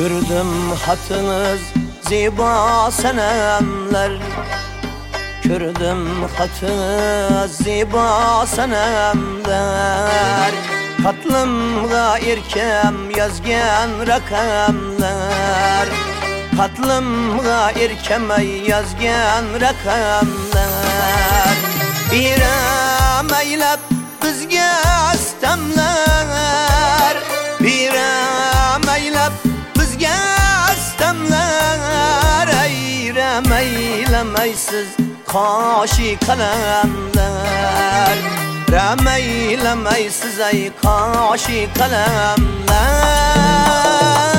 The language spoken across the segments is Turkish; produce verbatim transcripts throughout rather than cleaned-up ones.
Gördüm hatınız ziba senemler, gördüm hatınız ziba senemler. Katlımga erkem yazgan rakamlar, katlımga erkemey yazgan rakamlar. Biram eylep bizge istemler, biram eylep bizge istemler. Eyrem eylemeysiz kaşi kalemler, rem eylemeysiz ey kaşi kalemler.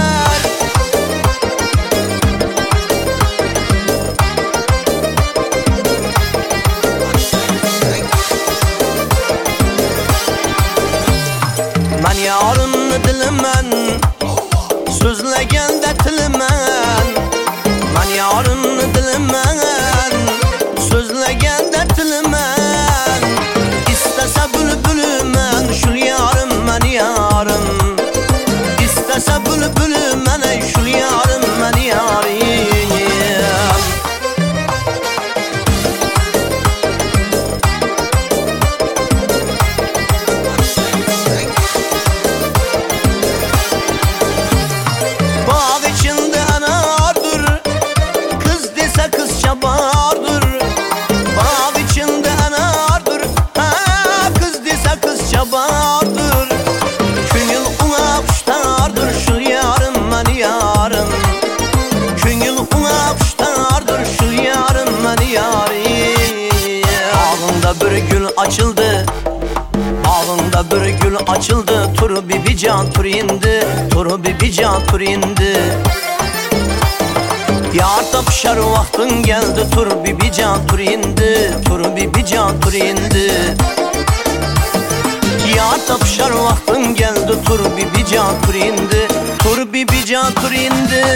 Men yarını dilimen, sözlegende tilimen. Men yarını dilimen, sözlegende tilimen. İstese bülbülümen, şul yarım men yarım. İstese bülbülümen, ey şul yarım men yarım. Vardır, küngül ona kuştardır, şul yarım men yarım. Küngül ona kuştardır, şul yarım men yarım. Ağında bir gül açıldı, ağında bir gül açıldı. Tur bibi can tur indi, tur bibi can tur indi. Yar tapışar vaktin geldi, tur bibi can tur indi, tur bibi can tur indi. Yar tapışar vaktin geldi, tur bibi can tur indi, tur bibi can tur indi.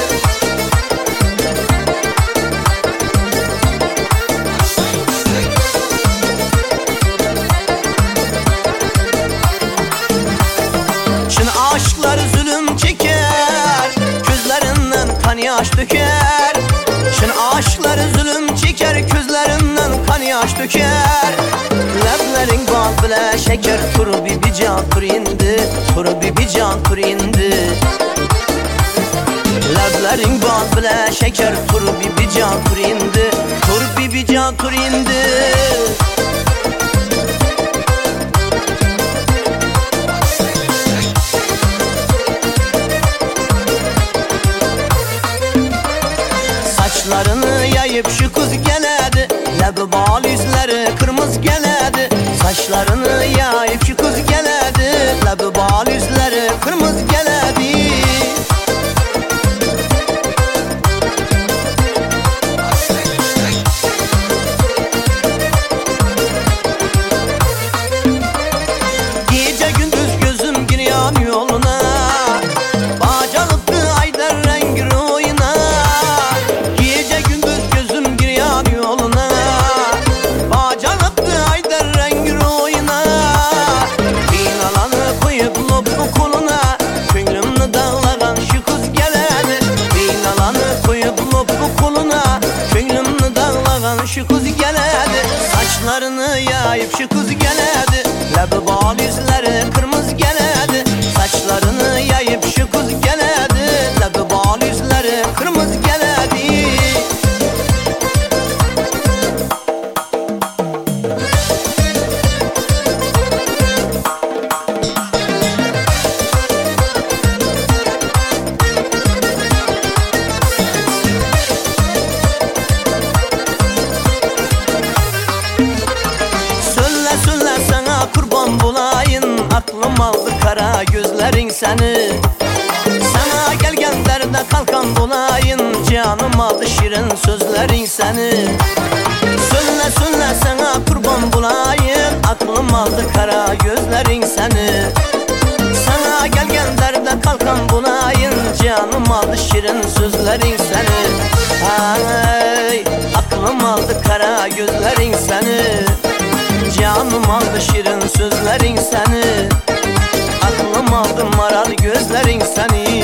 Çin aşklar zulüm çeker, gözlerinden kan yaş döker. Çin aşklar zulüm çeker, gözlerinden kan yaş döker. Leblerin bal bile şeker, tur bibi can tur indi, tur bibi can tur indi. Leblerin bal bile şeker, tur bibi can tur indi, tur bibi can tur indi. Saçlarını yayıp şu kız geledi, lebi bal yüzleri kırmızı geledi. Saçlarını yayıp şu kız geledi, lebi bal yüzleri kırmızı geledi. Gece gündüz gözüm giriyor yoluna, bacalıktı aylar rengi oyuna. Gece gündüz gözüm giriyor yoluna, bacalıktı aylar rengi oyuna. Binalanı koyup loplu koluna, könlümünü dağlayan şu kız geledi. Binalanı koyup loplu koluna, könlümünü dağlayan şu kız geledi. Saçlarını yayıp şu kız geledi, lebi bal yüzleri kırmızı geledi. Saçlarını yayıp şu kız geledi, lebi bal yüzleri kırmızı geledi. Söyle söyle sana kurban bulayın, aklım aldı kara gözlerin seni. Sana gelgenlerde kalkan bulayın, canım aldı şirin sözlerin seni. Söyle söyle sana kurban bulayın, aklım aldı kara gözlerin seni. Sana gelgenlerde kalkan bulayın, canım aldı şirin sözlerin seni. Ay, aklım aldı kara gözlerin seni. Canım aldı şirin sözlerin seni. Aklım aldı maral gözlerin seni.